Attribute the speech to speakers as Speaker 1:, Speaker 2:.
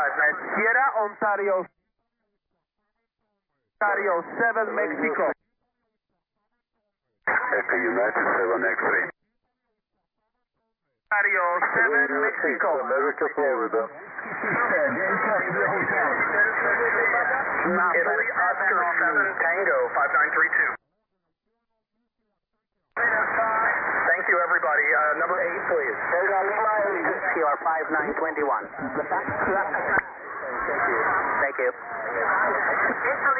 Speaker 1: Sierra, Ontario 7, Mexico.
Speaker 2: Echo United 7X3.
Speaker 1: Ontario 7, Mexico.
Speaker 2: America, Florida.
Speaker 3: Italy, Oscar 7, Tango 5932. Thank you, everybody. Number 8, please.
Speaker 4: PR 5921. Thank you.